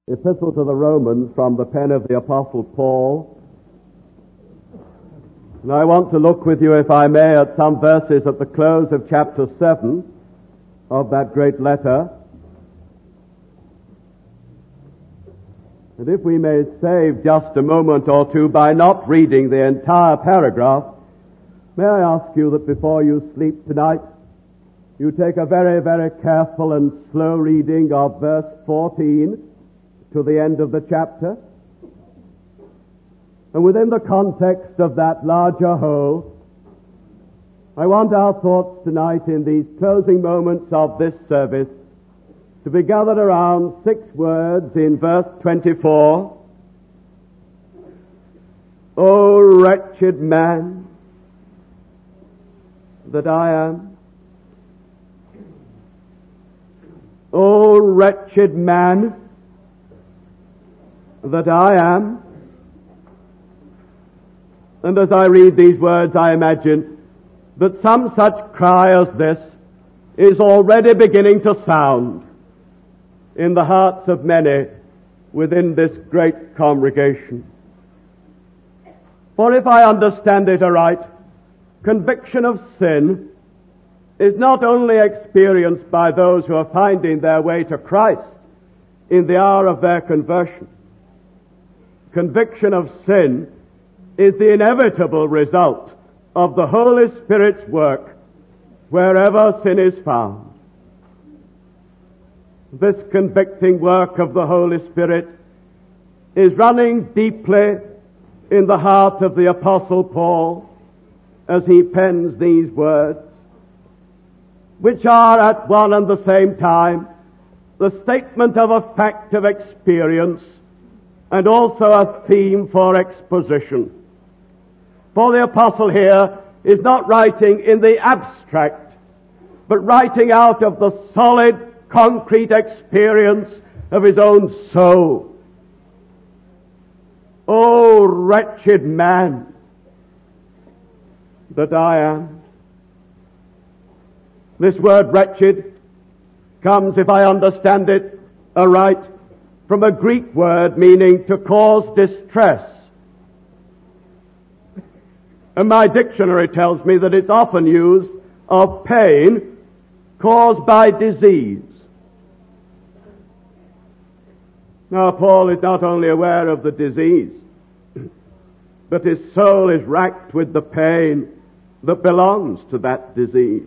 Epistle to the Romans from the pen of the Apostle Paul. And I want to look with you, if I may, at some verses at the close of chapter 7 of that great letter. And if we may save just a moment or two by not reading the entire paragraph, may I ask you that before you sleep tonight, you take a very, very careful and slow reading of verse 14 to the end of the chapter. And within the context of that larger whole, I want our thoughts tonight in these closing moments of this service to be gathered around 6 words in verse 24. O wretched man that I am. O wretched man that I am. And as I read these words, I imagine that some such cry as this is already beginning to sound in the hearts of many within this great congregation. For if I understand it aright, conviction of sin is not only experienced by those who are finding their way to Christ in the hour of their conversion. Conviction of sin is the inevitable result of the Holy Spirit's work wherever sin is found. This convicting work of the Holy Spirit is running deeply in the heart of the Apostle Paul as he pens these words, which are at one and the same time the statement of a fact of experience and also a theme for exposition. For the apostle here is not writing in the abstract, but writing out of the solid, concrete experience of his own soul. O wretched man that I am. This word wretched comes, if I understand it aright, from a Greek word meaning to cause distress. And my dictionary tells me that it's often used of pain caused by disease. Now, Paul is not only aware of the disease, but his soul is racked with the pain that belongs to that disease.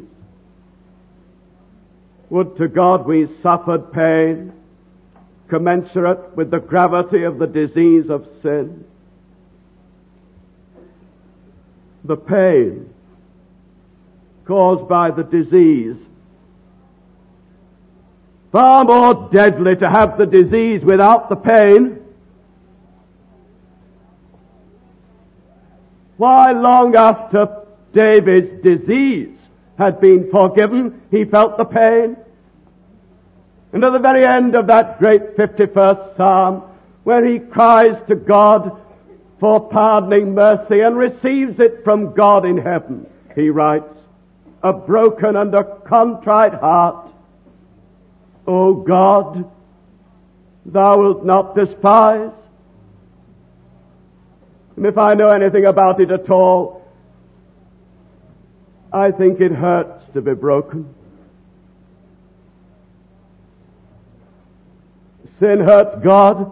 Would to God we suffered pain commensurate with the gravity of the disease of sin. The pain caused by the disease. Far more deadly to have the disease without the pain. Why, long after David's disease had been forgiven, he felt the pain. And at the very end of that great 51st Psalm, where he cries to God for pardoning mercy and receives it from God in heaven, he writes, a broken and a contrite heart, O God, thou wilt not despise. And if I know anything about it at all, I think it hurts to be broken. Sin hurts God.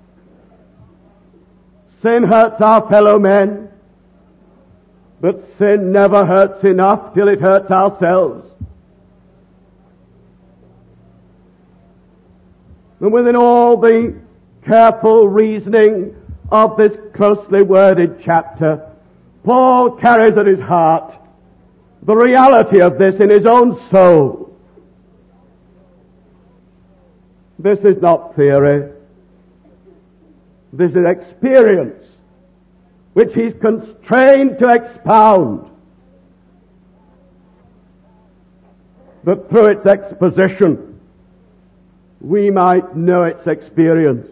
Sin hurts our fellow men. But sin never hurts enough till it hurts ourselves. And within all the careful reasoning of this closely worded chapter, Paul carries at his heart the reality of this in his own soul. This is not theory. This is experience, which he's constrained to expound. But through its exposition, we might know its experience.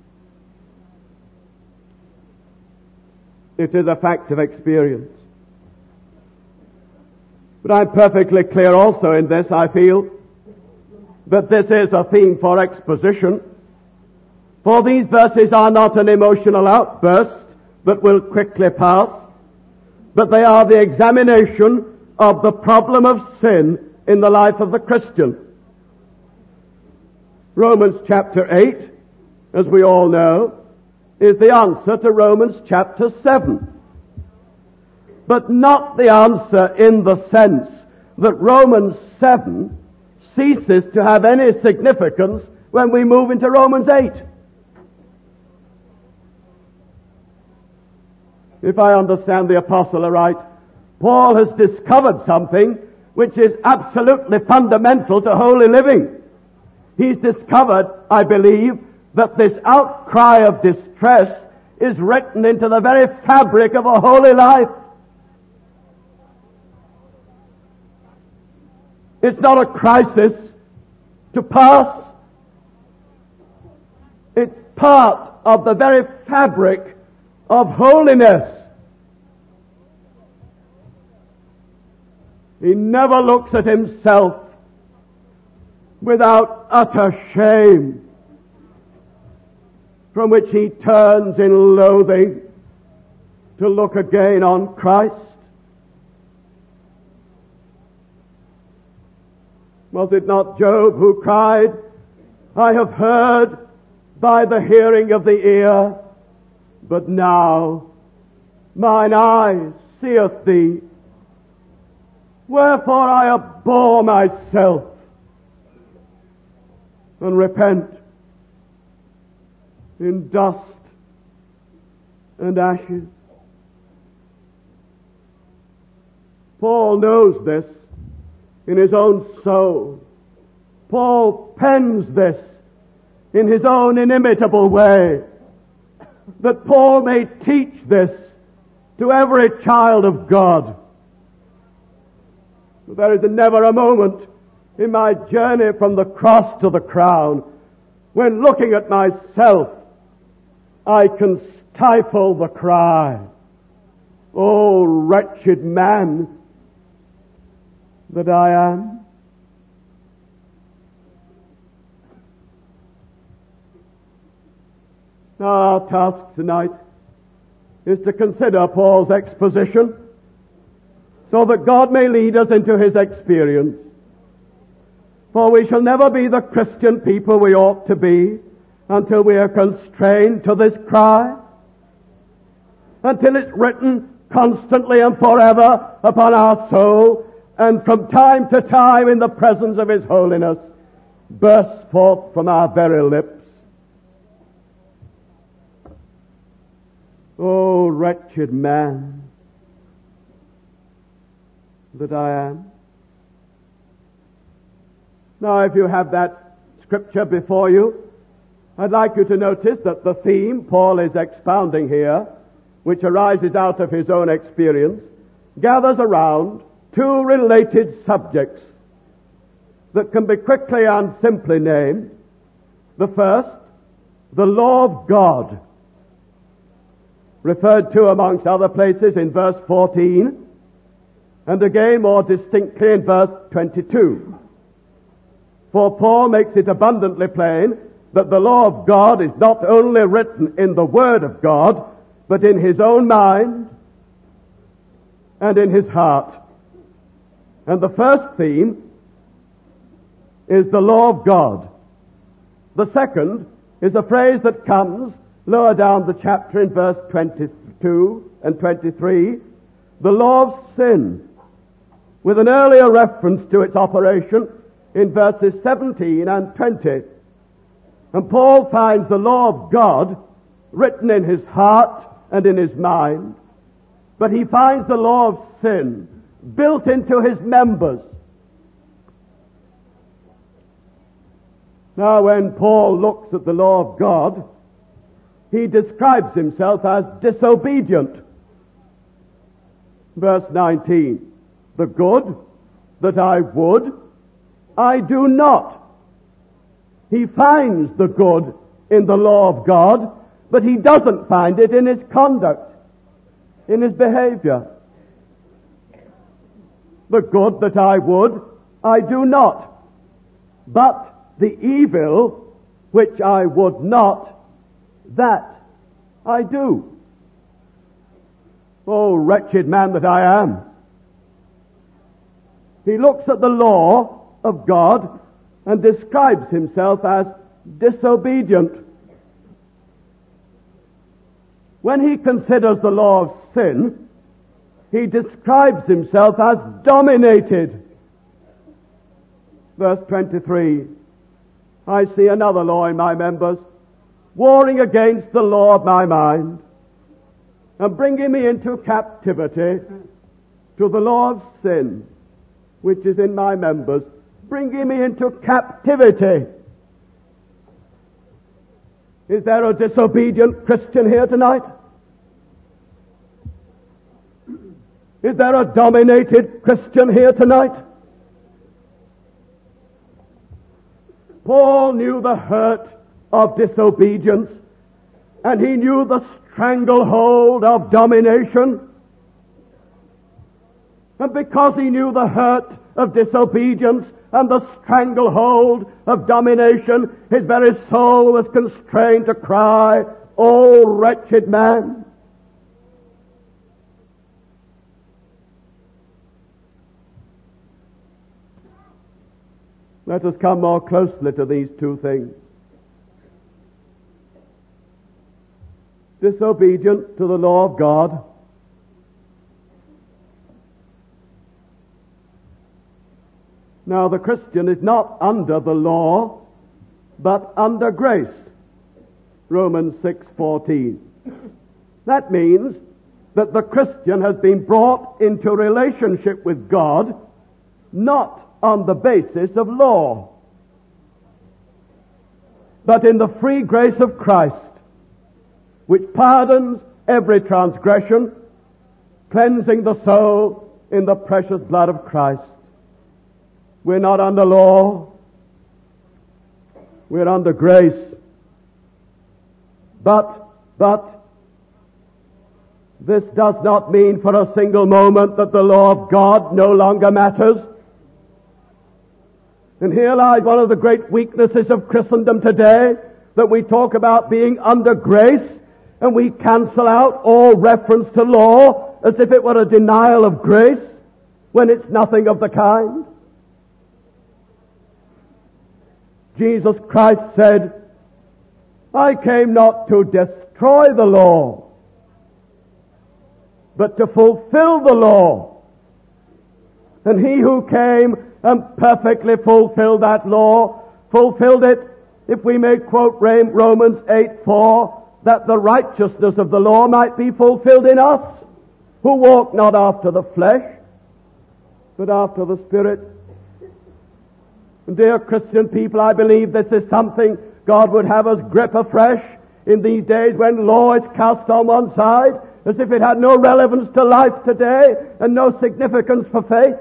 It is a fact of experience. But I'm perfectly clear also in this, I feel, that this is a theme for exposition. For these verses are not an emotional outburst that will quickly pass, but they are the examination of the problem of sin in the life of the Christian. Romans chapter 8, as we all know, is the answer to Romans chapter 7. But not the answer in the sense that Romans 7 ceases to have any significance when we move into Romans 8. If I understand the apostle aright, Paul has discovered something which is absolutely fundamental to holy living. He's discovered, I believe, that this outcry of distress is written into the very fabric of a holy life. It's not a crisis to pass. It's part of the very fabric of holiness. He never looks at himself without utter shame, from which he turns in loathing to look again on Christ. Was it not Job who cried, I have heard by the hearing of the ear, but now mine eye seeth thee. Wherefore I abhor myself and repent in dust and ashes. Paul knows this in his own soul. Paul pens this in his own inimitable way, that Paul may teach this to every child of God. There is never a moment in my journey from the cross to the crown when, looking at myself, I can stifle the cry, "Oh, wretched man that I am." Now, our task tonight is to consider Paul's exposition so that God may lead us into his experience. For we shall never be the Christian people we ought to be until we are constrained to this cry, until it's written constantly and forever upon our soul, and from time to time in the presence of his holiness bursts forth from our very lips. Oh, wretched man that I am. Now, if you have that scripture before you, I'd like you to notice that the theme Paul is expounding here, which arises out of his own experience, gathers around two related subjects that can be quickly and simply named. The first, the law of God, referred to amongst other places in verse 14, and again more distinctly in verse 22. For Paul makes it abundantly plain that the law of God is not only written in the Word of God, but in his own mind and in his heart. And the first theme is the law of God. The second is a phrase that comes lower down the chapter in verse 22 and 23, the law of sin, with an earlier reference to its operation in verses 17 and 20. And Paul finds the law of God written in his heart and in his mind, but he finds the law of sin built into his members. Now, when Paul looks at the law of God, he describes himself as disobedient. Verse 19, the good that I would, I do not. He finds the good in the law of God, but he doesn't find it in his conduct, in his behavior. The good that I would, I do not. But the evil which I would not, that I do. Oh, wretched man that I am. He looks at the law of God and describes himself as disobedient. When he considers the law of sin, he describes himself as dominated. Verse 23, I see another law in my members, warring against the law of my mind, and bringing me into captivity to the law of sin, which is in my members, bringing me into captivity. Is there a disobedient Christian here tonight? Is there a dominated Christian here tonight? Paul knew the hurt of disobedience, and he knew the stranglehold of domination. And because he knew the hurt of disobedience and the stranglehold of domination, his very soul was constrained to cry, "O wretched man!" Let us come more closely to these two things. Disobedient to the law of God, now the Christian is not under the law, but under grace. Romans 6:14. That means that the Christian has been brought into relationship with God, not on the basis of law, but in the free grace of Christ, which pardons every transgression, cleansing the soul in the precious blood of Christ. We're not under law. We're under grace. But this does not mean for a single moment that the law of God no longer matters. And here lies one of the great weaknesses of Christendom today, that we talk about being under grace, and we cancel out all reference to law as if it were a denial of grace, when it's nothing of the kind. Jesus Christ said, "I came not to destroy the law, but to fulfill the law." And he who came and perfectly fulfilled that law, fulfilled it, if we may quote Romans 8:4, that the righteousness of the law might be fulfilled in us, who walk not after the flesh, but after the Spirit. And dear Christian people, I believe this is something God would have us grip afresh in these days when law is cast on one side, as if it had no relevance to life today and no significance for faith.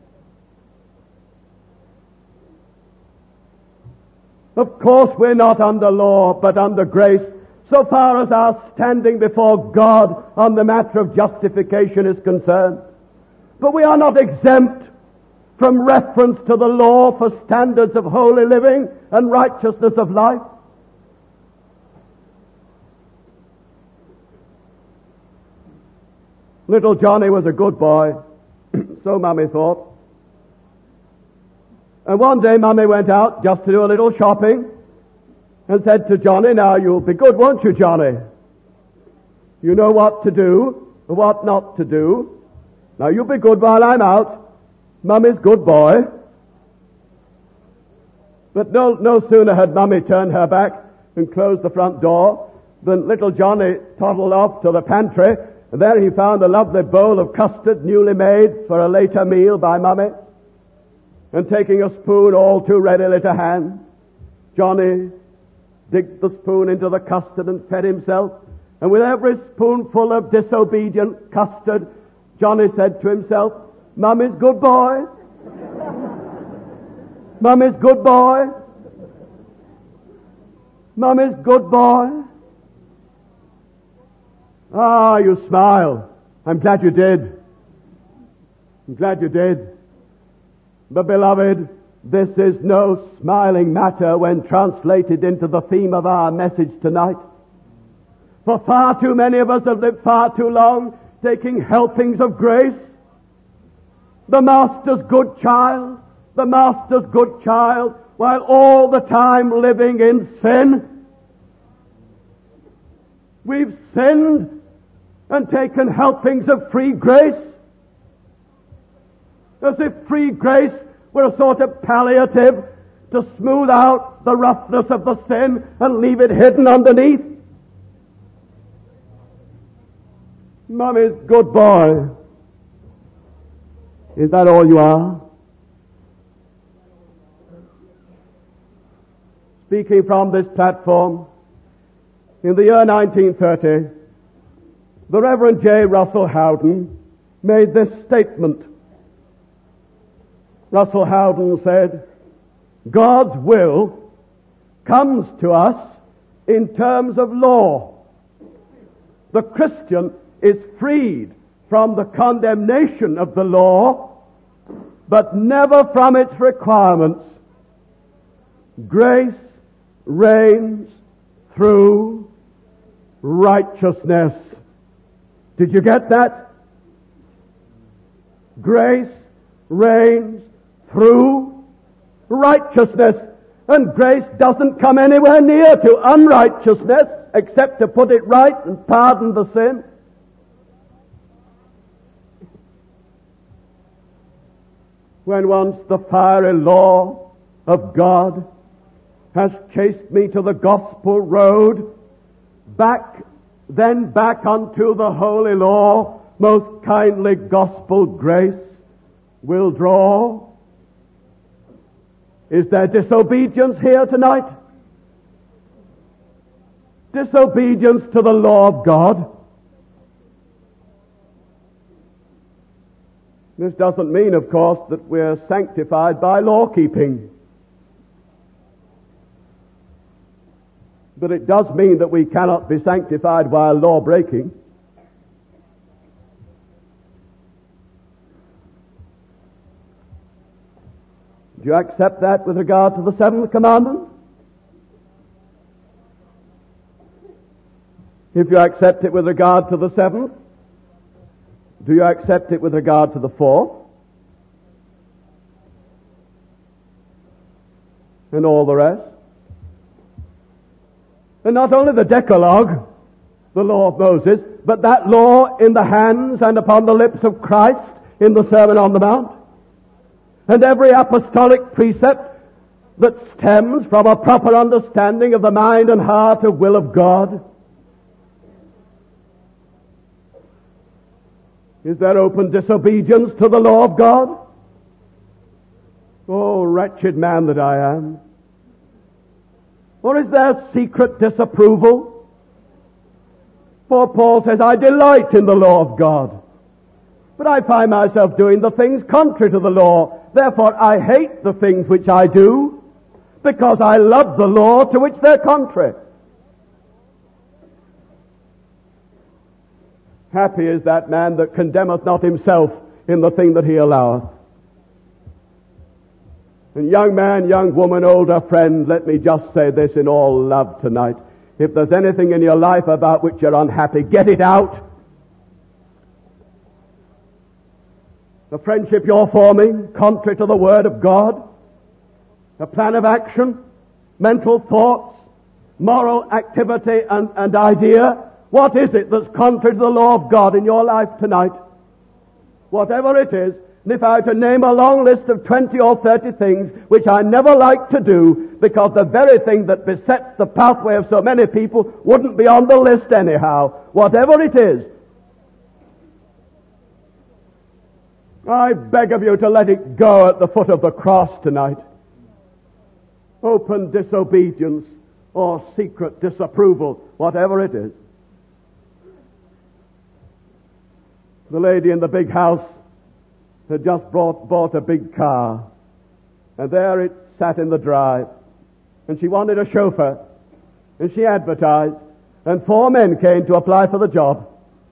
Of course, we're not under law, but under grace, so far as our standing before God on the matter of justification is concerned. But we are not exempt from reference to the law for standards of holy living and righteousness of life. Little Johnny was a good boy, so Mummy thought. And one day Mummy went out just to do a little shopping and said to Johnny, "Now you'll be good, won't you, Johnny? You know what to do and what not to do. Now you'll be good while I'm out. Mummy's good boy." But no sooner had Mummy turned her back and closed the front door than little Johnny toddled off to the pantry, and there he found a lovely bowl of custard newly made for a later meal by Mummy. And taking a spoon all too readily to hand, Johnny digged the spoon into the custard and fed himself. And with every spoonful of disobedient custard, Johnny said to himself, "Mummy's good boy. Mummy's good boy. Mummy's good boy." Ah, you smile. I'm glad you did. I'm glad you did. But beloved, this is no smiling matter when translated into the theme of our message tonight. For far too many of us have lived far too long taking helpings of grace. The Master's good child, the Master's good child, while all the time living in sin. We've sinned and taken helpings of free grace, as if free grace were a sort of palliative to smooth out the roughness of the sin and leave it hidden underneath. Mummy's good boy. Is that all you are? Speaking from this platform, in the year 1930, the Reverend J. Russell Howden made this statement. Russell Howden said, God's will comes to us in terms of law. The Christian is freed from the condemnation of the law, but never from its requirements. Grace reigns through righteousness. Did you get that? Grace reigns through righteousness. And grace doesn't come anywhere near to unrighteousness except to put it right and pardon the sin. When once the fiery law of God has chased me to the gospel road, back unto the holy law, most kindly gospel grace will draw. Is there disobedience here tonight? Disobedience to the law of God? This doesn't mean, of course, that we're sanctified by law-keeping. But it does mean that we cannot be sanctified while law-breaking. Do you accept that with regard to the seventh commandment? If you accept it with regard to the seventh, do you accept it with regard to the fourth? And all the rest? And not only the Decalogue, the law of Moses, but that law in the hands and upon the lips of Christ in the Sermon on the Mount. And every apostolic precept that stems from a proper understanding of the mind and heart and will of God. Is there open disobedience to the law of God? Oh, wretched man that I am. Or is there secret disapproval? For Paul says, I delight in the law of God, but I find myself doing the things contrary to the law. Therefore I hate the things which I do, because I love the law to which they're contrary. Happy is that man that condemneth not himself in the thing that he alloweth. And young man, young woman, older friend, let me just say this in all love tonight. If there's anything in your life about which you're unhappy, get it out. The friendship you're forming, contrary to the Word of God, a plan of action, mental thoughts, moral activity and idea. What is it that's contrary to the law of God in your life tonight? Whatever it is, and if I were to name a long list of 20 or 30 things which I never like to do, because the very thing that besets the pathway of so many people wouldn't be on the list anyhow, whatever it is, I beg of you to let it go at the foot of the cross tonight. Open disobedience or secret disapproval, whatever it is. The lady in the big house had just bought a big car, and there it sat in the drive, and she wanted a chauffeur, and she advertised, and 4 men came to apply for the job,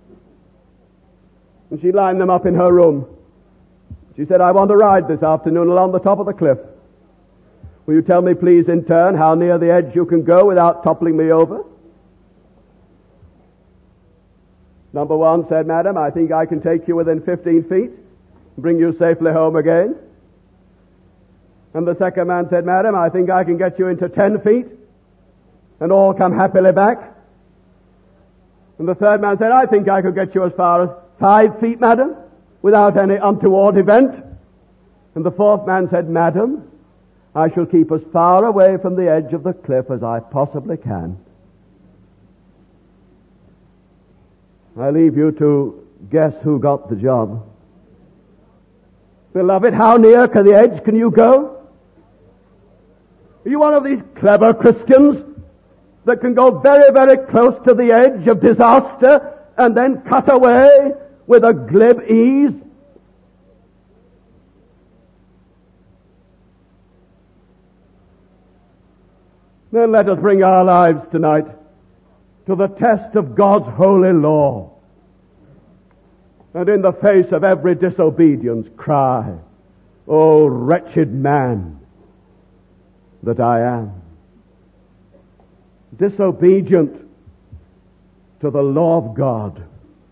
and she lined them up in her room. She said, I want to ride this afternoon along the top of the cliff. Will you tell me, please, in turn, how near the edge you can go without toppling me over? Number one said, "Madam, I think I can take you within 15 feet and bring you safely home again." And the second man said, "Madam, I think I can get you into 10 feet and all come happily back." And the third man said, "I think I could get you as far as 5 feet, madam, without any untoward event." And the fourth man said, "Madam, I shall keep as far away from the edge of the cliff as I possibly can." I leave you to guess who got the job. Beloved, how near to the edge can you go? Are you one of these clever Christians that can go very, very close to the edge of disaster and then cut away with a glib ease? Then let us bring our lives tonight to the test of God's holy law, and in the face of every disobedience cry, "O wretched man that I am." Disobedient to the law of God.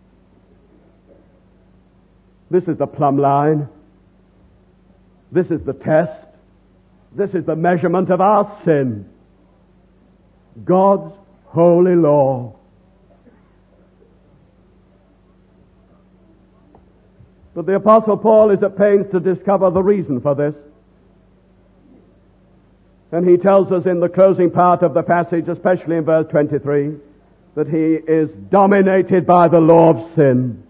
This is the plumb line. This is the test. This is the measurement of our sin. God's holy law. But the Apostle Paul is at pains to discover the reason for this. And he tells us in the closing part of the passage, especially in verse 23, that he is dominated by the law of sin.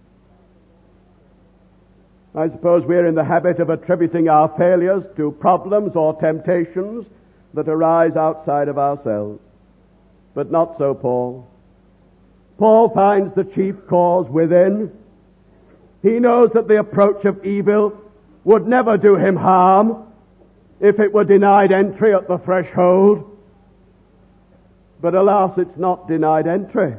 I suppose we're in the habit of attributing our failures to problems or temptations that arise outside of ourselves. But not so Paul. Paul finds the chief cause within. He knows that the approach of evil would never do him harm if it were denied entry at the threshold. But alas, it's not denied entry.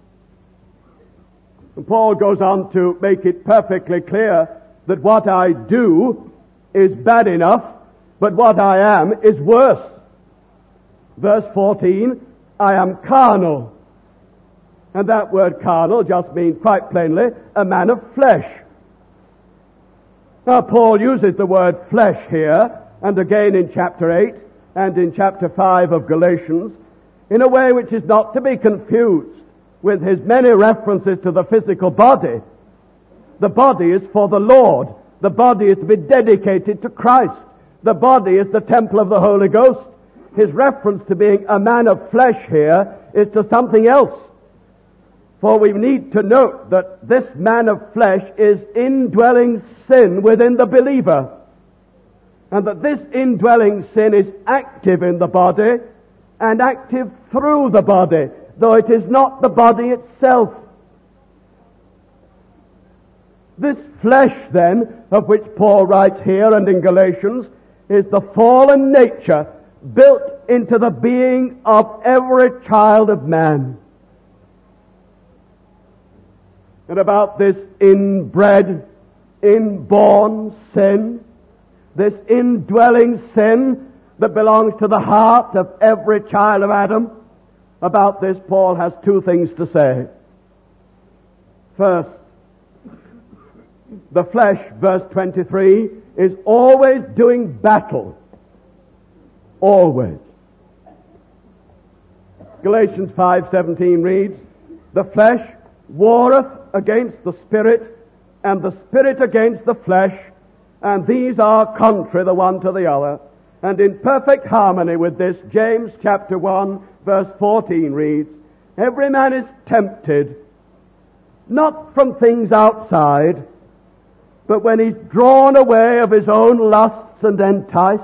And Paul goes on to make it perfectly clear that what I do is bad enough, but what I am is worse. Verse 14, I am carnal. And that word carnal just means quite plainly a man of flesh. Now Paul uses the word flesh here, and again in chapter 8 and in chapter 5 of Galatians, in a way which is not to be confused with his many references to the physical body. The body is for the Lord. The body is to be dedicated to Christ. The body is the temple of the Holy Ghost. His reference to being a man of flesh here is to something else. For we need to note that this man of flesh is indwelling sin within the believer. And that this indwelling sin is active in the body and active through the body, though it is not the body itself. This flesh, then, of which Paul writes here and in Galatians, is the fallen nature built into the being of every child of man. And about this inbred, inborn sin, this indwelling sin that belongs to the heart of every child of Adam, about this Paul has two things to say. First, the flesh, verse 23, is always doing battle. Always. Galatians 5:17 reads, "The flesh warreth against the spirit, and the spirit against the flesh, and these are contrary the one to the other." And in perfect harmony with this, James chapter 1, verse 14 reads, "Every man is tempted, not from things outside, but when he's drawn away of his own lusts and enticed."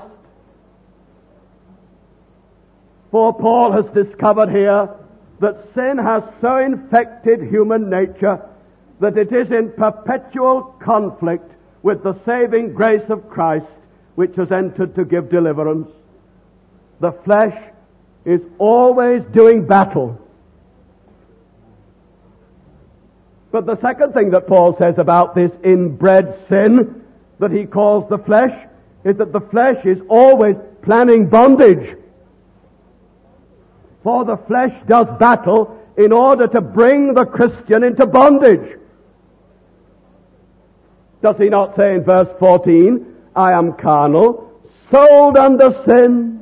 For Paul has discovered here that sin has so infected human nature that it is in perpetual conflict with the saving grace of Christ, which has entered to give deliverance. The flesh is always doing battle. But the second thing that Paul says about this inbred sin that he calls the flesh is that the flesh is always planning bondage. For the flesh does battle in order to bring the Christian into bondage. Does he not say in verse 14, I am carnal, sold under sin?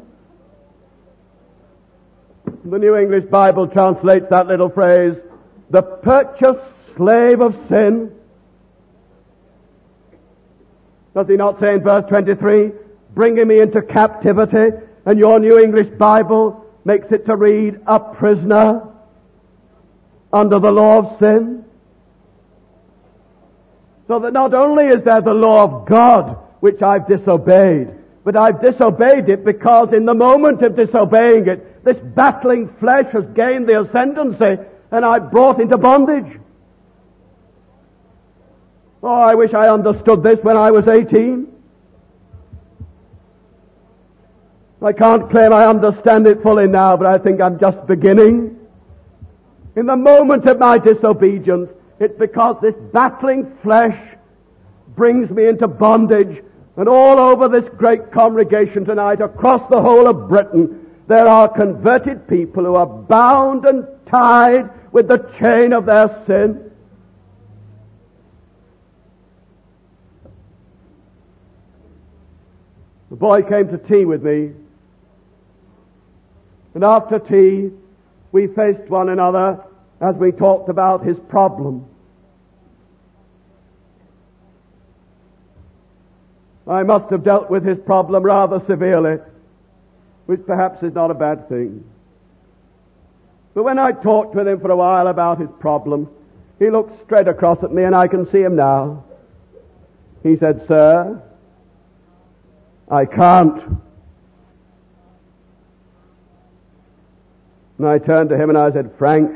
The New English Bible translates that little phrase, the purchased slave of sin. Does he not say in verse 23, bringing me into captivity? And your New English Bible makes it to read, a prisoner under the law of sin. So that not only is there the law of God, which I've disobeyed, but I've disobeyed it because in the moment of disobeying it, this battling flesh has gained the ascendancy and I'm brought into bondage. Oh, I wish I understood this when I was 18. I can't claim I understand it fully now, but I think I'm just beginning. In the moment of my disobedience, it's because this battling flesh brings me into bondage. And all over this great congregation tonight, across the whole of Britain, there are converted people who are bound and tied with the chain of their sin. The boy came to tea with me, and after tea, we faced one another as we talked about his problem. I must have dealt with his problem rather severely, which perhaps is not a bad thing. But when I talked with him for a while about his problem, he looked straight across at me, and I can see him now. He said, Sir, I can't. And I turned to him and I said, Frank,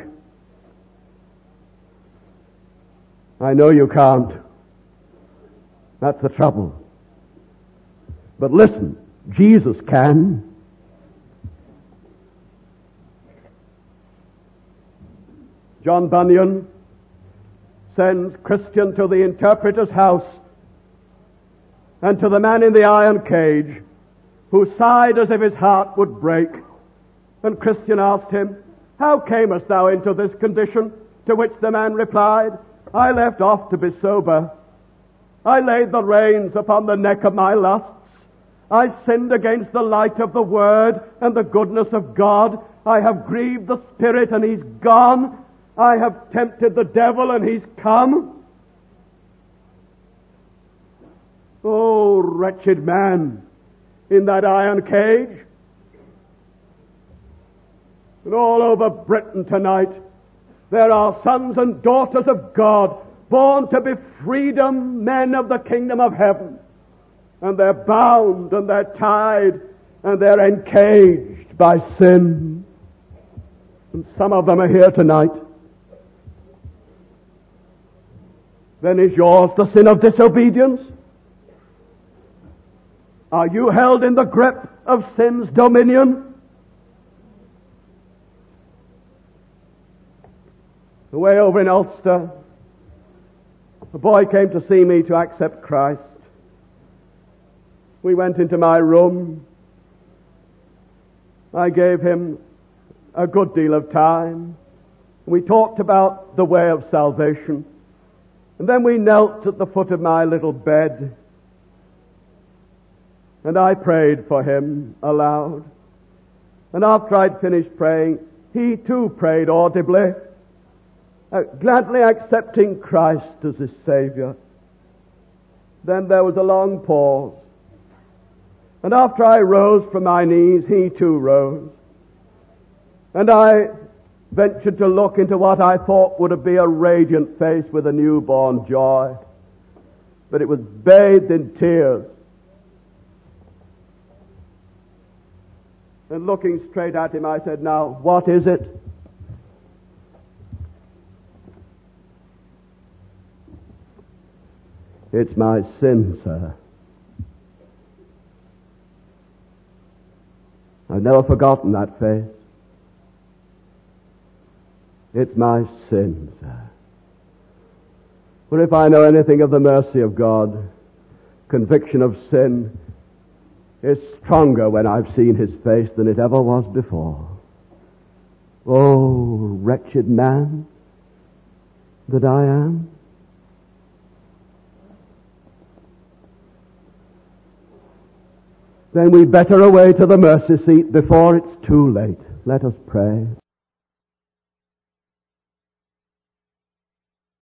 I know you can't. That's the trouble. But listen, Jesus can. John Bunyan sends Christian to the interpreter's house and to the man in the iron cage who sighed as if his heart would break. And Christian asked him, How camest thou into this condition? To which the man replied, I left off to be sober. I laid the reins upon the neck of my lusts. I sinned against the light of the Word and the goodness of God. I have grieved the Spirit and He's gone. I have tempted the devil and He's come. Oh, wretched man in that iron cage. And all over Britain tonight, there are sons and daughters of God born to be freedom men of the kingdom of heaven. And they're bound and they're tied and they're encaged by sin. And some of them are here tonight. Then is yours the sin of disobedience? Are you held in the grip of sin's dominion? Away over in Ulster, a boy came to see me to accept Christ. We went into my room. I gave him a good deal of time. We talked about the way of salvation. And then we knelt at the foot of my little bed. And I prayed for him aloud. And after I'd finished praying, he too prayed audibly, gladly accepting Christ as his Savior. Then there was a long pause. And after I rose from my knees, he too rose. And I ventured to look into what I thought would be a radiant face with a newborn joy. But it was bathed in tears. And looking straight at him, I said, Now, what is it? It's my sin, sir. I've never forgotten that face. It's my sin, sir. For if I know anything of the mercy of God, conviction of sin is stronger when I've seen His face than it ever was before. Oh, wretched man that I am. Then we'd better away to the mercy seat before it's too late. Let us pray.